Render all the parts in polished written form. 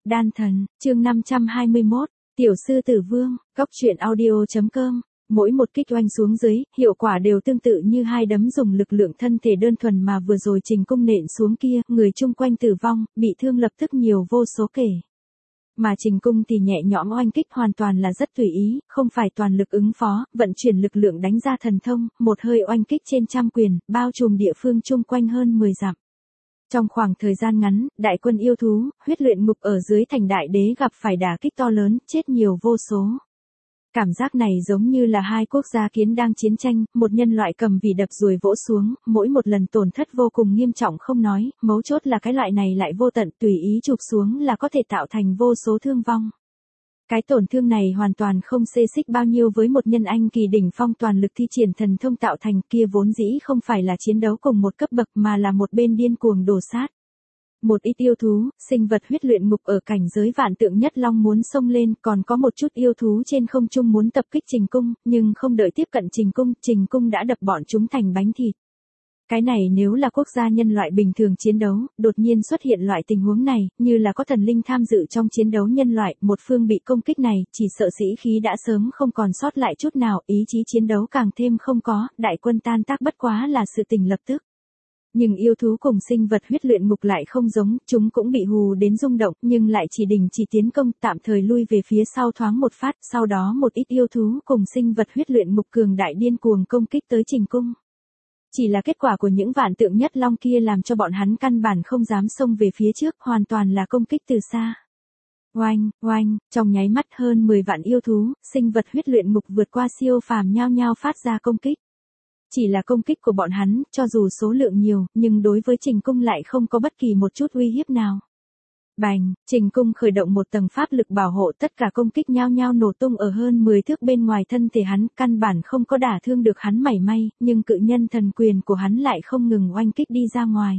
Đan thần, chương 521, Tiểu sư tử vương, góc truyện audio.com. Mỗi một kích oanh xuống dưới, hiệu quả đều tương tự như hai đấm dùng lực lượng thân thể đơn thuần mà vừa rồi Trình Cung nện xuống kia, người chung quanh tử vong, bị thương lập tức nhiều vô số kể. Mà Trình Cung thì nhẹ nhõm oanh kích hoàn toàn là rất tùy ý, không phải toàn lực ứng phó, vận chuyển lực lượng đánh ra thần thông, một hơi oanh kích trên trăm quyền, bao trùm địa phương chung quanh hơn 10 dặm. Trong khoảng thời gian ngắn, đại quân yêu thú, huyết luyện ngục ở dưới thành đại đế gặp phải đả kích to lớn, chết nhiều vô số. Cảm giác này giống như là hai quốc gia kiến đang chiến tranh, một nhân loại cầm vì đập ruồi vỗ xuống, mỗi một lần tổn thất vô cùng nghiêm trọng không nói, mấu chốt là cái loại này lại vô tận tùy ý chụp xuống là có thể tạo thành vô số thương vong. Cái tổn thương này hoàn toàn không xê xích bao nhiêu với một nhân anh kỳ đỉnh phong toàn lực thi triển thần thông tạo thành, kia vốn dĩ không phải là chiến đấu cùng một cấp bậc mà là một bên điên cuồng đổ sát. Một ít yêu thú, sinh vật huyết luyện ngục ở cảnh giới vạn tượng nhất long muốn xông lên, còn có một chút yêu thú trên không trung muốn tập kích Trình Cung, nhưng không đợi tiếp cận Trình Cung đã đập bọn chúng thành bánh thịt. Cái này nếu là quốc gia nhân loại bình thường chiến đấu, đột nhiên xuất hiện loại tình huống này, như là có thần linh tham dự trong chiến đấu nhân loại, một phương bị công kích này, chỉ sợ sĩ khí đã sớm không còn sót lại chút nào, ý chí chiến đấu càng thêm không có, đại quân tan tác bất quá là sự tình lập tức. Nhưng yêu thú cùng sinh vật huyết luyện ngục lại không giống, chúng cũng bị hù đến rung động, nhưng lại chỉ đình chỉ tiến công, tạm thời lui về phía sau thoáng một phát, sau đó một ít yêu thú cùng sinh vật huyết luyện ngục cường đại điên cuồng công kích tới Trình Cung. Chỉ là kết quả của những vạn tượng nhất long kia làm cho bọn hắn căn bản không dám xông về phía trước, hoàn toàn là công kích từ xa. Oanh, oanh, trong nháy mắt hơn 10 vạn yêu thú, sinh vật huyết luyện ngục vượt qua siêu phàm nhao nhao phát ra công kích. Chỉ là công kích của bọn hắn, cho dù số lượng nhiều, nhưng đối với Trình Cung lại không có bất kỳ một chút uy hiếp nào. Bành, Trình Cung khởi động một tầng pháp lực bảo hộ, tất cả công kích nhao nhao nổ tung ở hơn 10 thước bên ngoài thân thể hắn, căn bản không có đả thương được hắn mảy may, nhưng cự nhân thần quyền của hắn lại không ngừng oanh kích đi ra ngoài.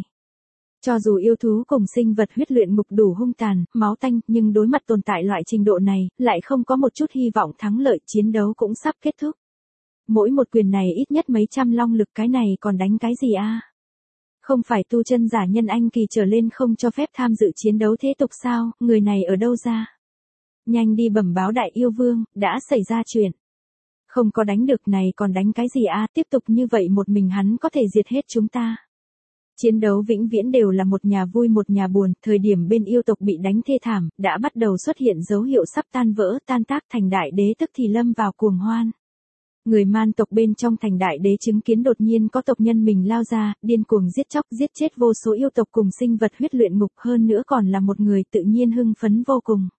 Cho dù yêu thú cùng sinh vật huyết luyện ngục đủ hung tàn, máu tanh, nhưng đối mặt tồn tại loại trình độ này, lại không có một chút hy vọng thắng lợi, chiến đấu cũng sắp kết thúc. Mỗi một quyền này ít nhất mấy trăm long lực, cái này còn đánh cái gì a? Không phải tu chân giả nhân anh kỳ trở lên không cho phép tham dự chiến đấu thế tục sao, người này ở đâu ra? Nhanh đi bẩm báo đại yêu vương, đã xảy ra chuyện. Không có đánh được này còn đánh cái gì a? Tiếp tục như vậy một mình hắn có thể diệt hết chúng ta. Chiến đấu vĩnh viễn đều là một nhà vui một nhà buồn, thời điểm bên yêu tộc bị đánh thê thảm, đã bắt đầu xuất hiện dấu hiệu sắp tan vỡ, tan tác thành đại đế tức thì lâm vào cuồng hoan. Người man tộc bên trong thành đại đế chứng kiến đột nhiên có tộc nhân mình lao ra, điên cuồng giết chóc, giết chết vô số yêu tộc cùng sinh vật huyết luyện ngục, hơn nữa còn là một người, tự nhiên hưng phấn vô cùng.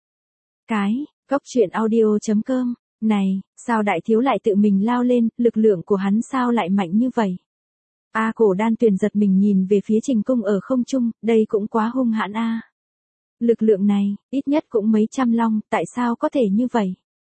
Góc truyện audio.com, này, sao đại thiếu lại tự mình lao lên, lực lượng của hắn sao lại mạnh như vậy? Cổ Đan Tuyền giật mình nhìn về phía Trình Cung ở không trung, đây cũng quá hung hãn a. Lực lượng này, ít nhất cũng mấy trăm long, tại sao có thể như vậy?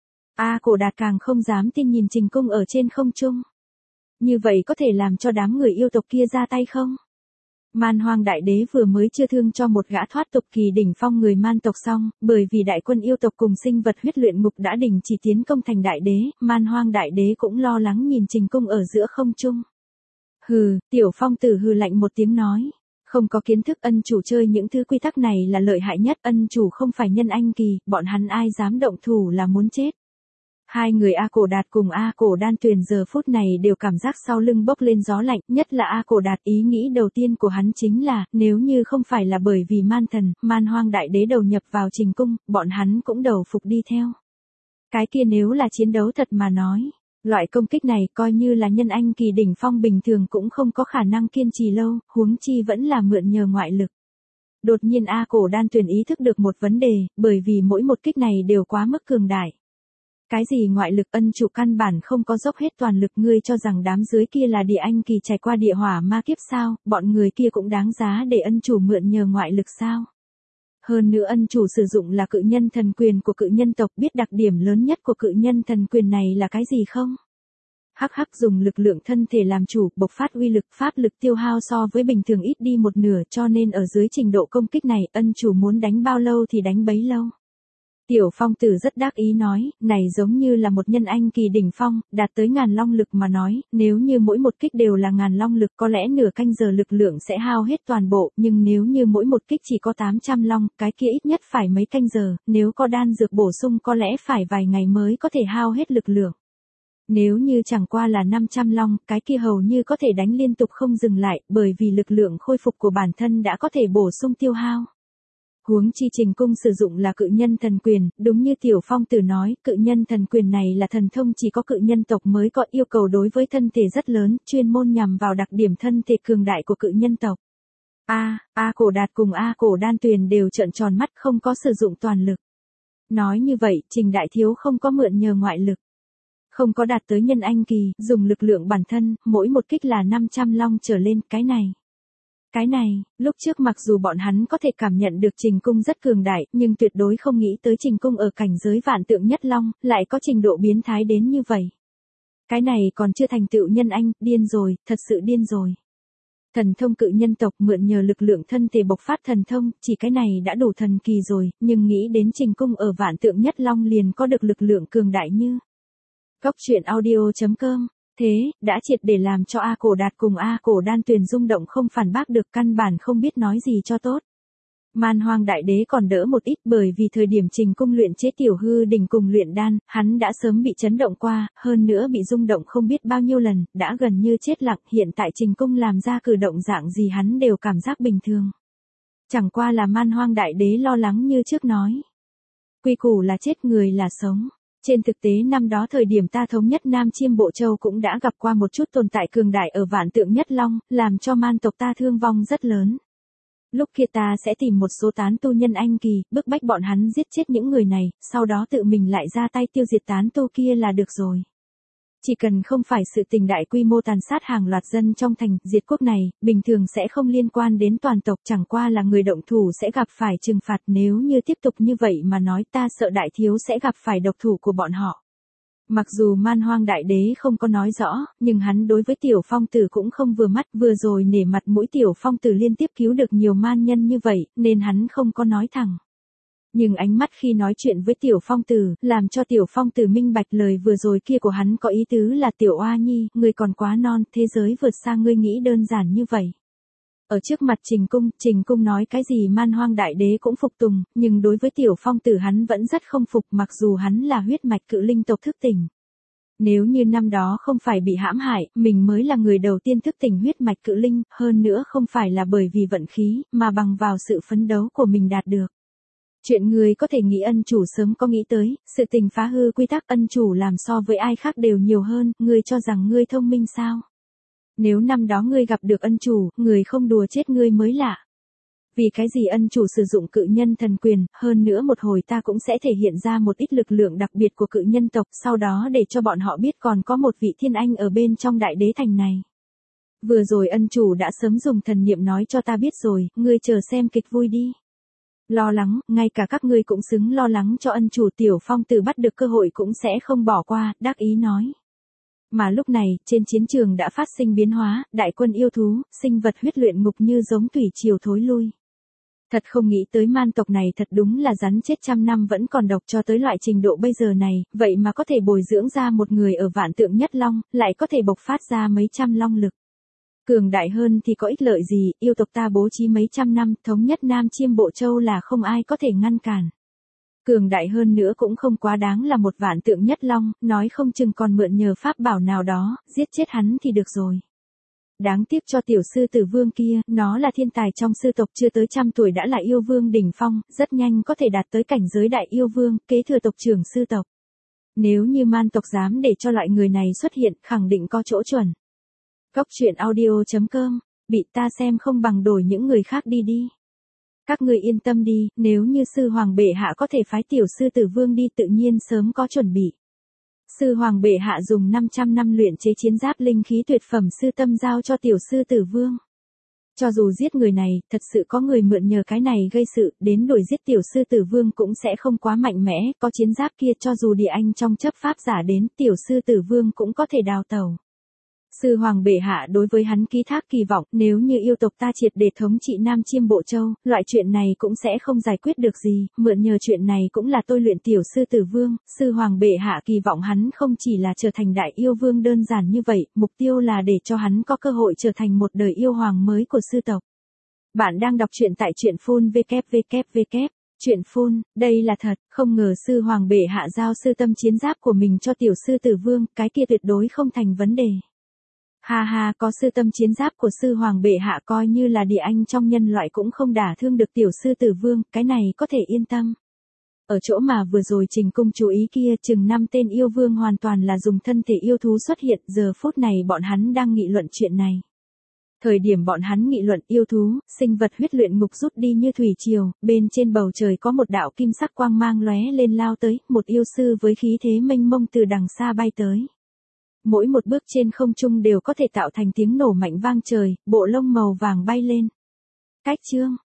Cổ Đạt càng không dám tin nhìn Trình Cung ở trên không trung. Như vậy có thể làm cho đám người yêu tộc kia ra tay không? Man Hoang Đại Đế vừa mới chưa thương cho một gã thoát tục kỳ đỉnh phong người man tộc xong, bởi vì đại quân yêu tộc cùng sinh vật huyết luyện ngục đã đình chỉ tiến công thành Đại Đế, Man Hoang Đại Đế cũng lo lắng nhìn Trình Cung ở giữa không trung. Hừ, Tiểu Phong Tử hừ lạnh một tiếng nói. Không có kiến thức, ân chủ chơi những thứ quy tắc này là lợi hại nhất, ân chủ không phải nhân anh kỳ, bọn hắn ai dám động thủ là muốn chết. Hai người Cổ Đạt cùng Cổ Đan Tuyền giờ phút này đều cảm giác sau lưng bốc lên gió lạnh, nhất là Cổ Đạt, ý nghĩ đầu tiên của hắn chính là, nếu như không phải là bởi vì man thần, Man Hoang Đại Đế đầu nhập vào Trình Cung, bọn hắn cũng đầu phục đi theo. Cái kia nếu là chiến đấu thật mà nói, loại công kích này coi như là nhân anh kỳ đỉnh phong bình thường cũng không có khả năng kiên trì lâu, huống chi vẫn là mượn nhờ ngoại lực. Đột nhiên Cổ Đan Tuyền ý thức được một vấn đề, bởi vì mỗi một kích này đều quá mức cường đại. Cái gì ngoại lực, ân chủ căn bản không có dốc hết toàn lực, ngươi cho rằng đám dưới kia là địa anh kỳ trải qua địa hỏa ma kiếp sao, bọn người kia cũng đáng giá để ân chủ mượn nhờ ngoại lực sao. Hơn nữa ân chủ sử dụng là cự nhân thần quyền của cự nhân tộc, biết đặc điểm lớn nhất của cự nhân thần quyền này là cái gì không? Dùng lực lượng thân thể làm chủ, bộc phát uy lực, pháp lực tiêu hao so với bình thường ít đi một nửa, cho nên ở dưới trình độ công kích này, ân chủ muốn đánh bao lâu thì đánh bấy lâu. Tiểu Phong Tử rất đắc ý nói, này giống như là một nhân anh kỳ đỉnh phong, đạt tới 1000 long lực mà nói, nếu như mỗi một kích đều là 1000 long lực có lẽ nửa canh giờ lực lượng sẽ hao hết toàn bộ, nhưng nếu như mỗi một kích chỉ có 800 long, cái kia ít nhất phải mấy canh giờ, nếu có đan dược bổ sung có lẽ phải vài ngày mới có thể hao hết lực lượng. Nếu như chẳng qua là 500 long, cái kia hầu như có thể đánh liên tục không dừng lại, bởi vì lực lượng khôi phục của bản thân đã có thể bổ sung tiêu hao. Huống chi Trình Cung sử dụng là cự nhân thần quyền, đúng như Tiểu Phong Tử nói, cự nhân thần quyền này là thần thông chỉ có cự nhân tộc mới có, yêu cầu đối với thân thể rất lớn, chuyên môn nhằm vào đặc điểm thân thể cường đại của cự nhân tộc. A Cổ Đạt cùng A Cổ Đan Tuyền đều trợn tròn mắt không có sử dụng toàn lực. Nói như vậy, Trình Đại Thiếu không có mượn nhờ ngoại lực. Không có đạt tới nhân anh kỳ, dùng lực lượng bản thân, mỗi một kích là 500 long trở lên, cái này, lúc trước mặc dù bọn hắn có thể cảm nhận được Trình Cung rất cường đại, nhưng tuyệt đối không nghĩ tới Trình Cung ở cảnh giới vạn tượng nhất long, lại có trình độ biến thái đến như vậy. Cái này còn chưa thành tựu nhân anh, điên rồi, thật sự điên rồi. Thần thông cự nhân tộc mượn nhờ lực lượng thân thể bộc phát thần thông, chỉ cái này đã đủ thần kỳ rồi, nhưng nghĩ đến Trình Cung ở vạn tượng nhất long liền có được lực lượng cường đại như. Cốc truyện audio.com. Thế, đã triệt để làm cho A Cổ Đạt cùng A Cổ Đan Tuyền rung động không phản bác được, căn bản không biết nói gì cho tốt. Man Hoang Đại Đế còn đỡ một ít, bởi vì thời điểm Trình Cung luyện chế tiểu hư đỉnh cùng luyện đan, hắn đã sớm bị chấn động qua, hơn nữa bị rung động không biết bao nhiêu lần, đã gần như chết lặng, hiện tại Trình Cung làm ra cử động dạng gì hắn đều cảm giác bình thường. Chẳng qua là Man Hoang Đại Đế lo lắng như trước nói. Quy củ là chết, người là sống. Trên thực tế năm đó thời điểm ta thống nhất Nam Chiêm Bộ Châu cũng đã gặp qua một chút tồn tại cường đại ở vạn tượng nhất long, làm cho man tộc ta thương vong rất lớn. Lúc kia ta sẽ tìm một số tán tu nhân anh kỳ, bức bách bọn hắn giết chết những người này, sau đó tự mình lại ra tay tiêu diệt tán tu kia là được rồi. Chỉ cần không phải sự tình đại quy mô tàn sát hàng loạt dân trong thành, diệt quốc này, bình thường sẽ không liên quan đến toàn tộc, chẳng qua là người động thủ sẽ gặp phải trừng phạt, nếu như tiếp tục như vậy mà nói ta sợ Đại Thiếu sẽ gặp phải độc thủ của bọn họ. Mặc dù Man Hoang Đại Đế không có nói rõ, nhưng hắn đối với Tiểu Phong Tử cũng không vừa mắt, vừa rồi nể mặt mũi Tiểu Phong Tử liên tiếp cứu được nhiều man nhân như vậy, nên hắn không có nói thẳng. Nhưng ánh mắt khi nói chuyện với Tiểu Phong Tử, làm cho Tiểu Phong Tử minh bạch lời vừa rồi kia của hắn có ý tứ là Tiểu Oa Nhi, ngươi còn quá non, thế giới vượt xa ngươi nghĩ đơn giản như vậy. Ở trước mặt Trình Cung nói cái gì Man Hoang Đại Đế cũng phục tùng, nhưng đối với Tiểu Phong Tử hắn vẫn rất không phục, mặc dù hắn là huyết mạch cự linh tộc thức tỉnh. Nếu như năm đó không phải bị hãm hại, mình mới là người đầu tiên thức tỉnh huyết mạch cự linh, hơn nữa không phải là bởi vì vận khí, mà bằng vào sự phấn đấu của mình đạt được. Chuyện người có thể nghĩ ân chủ sớm có nghĩ tới, sự tình phá hư quy tắc ân chủ làm so với ai khác đều nhiều hơn, ngươi cho rằng ngươi thông minh sao? Nếu năm đó ngươi gặp được ân chủ, người không đùa chết ngươi mới lạ. Vì cái gì ân chủ sử dụng cự nhân thần quyền, hơn nữa một hồi ta cũng sẽ thể hiện ra một ít lực lượng đặc biệt của cự nhân tộc, sau đó để cho bọn họ biết còn có một vị thiên anh ở bên trong đại đế thành này. Vừa rồi ân chủ đã sớm dùng thần niệm nói cho ta biết rồi, ngươi chờ xem kịch vui đi. Lo lắng, ngay cả các ngươi cũng xứng lo lắng cho ân chủ. Tiểu Phong Tử bắt được cơ hội cũng sẽ không bỏ qua, đắc ý nói. Mà lúc này, trên chiến trường đã phát sinh biến hóa, đại quân yêu thú, sinh vật huyết luyện ngục như giống thủy triều thối lui. Thật không nghĩ tới man tộc này thật đúng là rắn chết trăm năm vẫn còn độc cho tới loại trình độ bây giờ này, vậy mà có thể bồi dưỡng ra một người ở vạn tượng nhất long, lại có thể bộc phát ra mấy trăm long lực. Cường đại hơn thì có ích lợi gì, yêu tộc ta bố trí mấy trăm năm, thống nhất Nam Chiêm Bộ Châu là không ai có thể ngăn cản. Cường đại hơn nữa cũng không quá đáng là một vạn tượng nhất long, nói không chừng còn mượn nhờ pháp bảo nào đó, giết chết hắn thì được rồi. Đáng tiếc cho tiểu sư tử vương kia, nó là thiên tài trong sư tộc chưa tới 100 tuổi đã là yêu vương đỉnh phong, rất nhanh có thể đạt tới cảnh giới đại yêu vương, kế thừa tộc trưởng sư tộc. Nếu như man tộc dám để cho loại người này xuất hiện, khẳng định có chỗ chuẩn. Cốc truyện audio.com, bị ta xem không bằng đổi những người khác đi đi. Các người yên tâm đi, nếu như sư hoàng bệ hạ có thể phái tiểu sư tử vương đi tự nhiên sớm có chuẩn bị. Sư hoàng bệ hạ dùng 500 năm luyện chế chiến giáp linh khí tuyệt phẩm sư tâm giao cho tiểu sư tử vương. Cho dù giết người này, thật sự có người mượn nhờ cái này gây sự, đến đuổi giết tiểu sư tử vương cũng sẽ không quá mạnh mẽ, có chiến giáp kia cho dù địa anh trong chấp pháp giả đến, tiểu sư tử vương cũng có thể đào tẩu. Sư hoàng bệ hạ đối với hắn ký thác kỳ vọng, nếu như yêu tộc ta triệt để thống trị Nam Chiêm Bộ Châu, loại chuyện này cũng sẽ không giải quyết được gì, mượn nhờ chuyện này cũng là tôi luyện tiểu sư tử vương, sư hoàng bệ hạ kỳ vọng hắn không chỉ là trở thành đại yêu vương đơn giản như vậy, mục tiêu là để cho hắn có cơ hội trở thành một đời yêu hoàng mới của sư tộc. Bạn đang đọc truyện tại truyện phun www. Chuyện phun, đây là thật, không ngờ sư hoàng bệ hạ giao sư tâm chiến giáp của mình cho tiểu sư tử vương, cái kia tuyệt đối không thành vấn đề. Ha ha, có sư tâm chiến giáp của sư hoàng bệ hạ coi như là địa anh trong nhân loại cũng không đả thương được tiểu sư tử vương, cái này có thể yên tâm. Ở chỗ mà vừa rồi Trình Cung chú ý kia, chừng 5 tên yêu vương hoàn toàn là dùng thân thể yêu thú xuất hiện, giờ phút này bọn hắn đang nghị luận chuyện này. Thời điểm bọn hắn nghị luận yêu thú, sinh vật huyết luyện ngục rút đi như thủy triều, bên trên bầu trời có một đạo kim sắc quang mang lóe lên lao tới, một yêu sư với khí thế mênh mông từ đằng xa bay tới. Mỗi một bước trên không trung đều có thể tạo thành tiếng nổ mạnh vang trời, bộ lông màu vàng bay lên. Cách chương,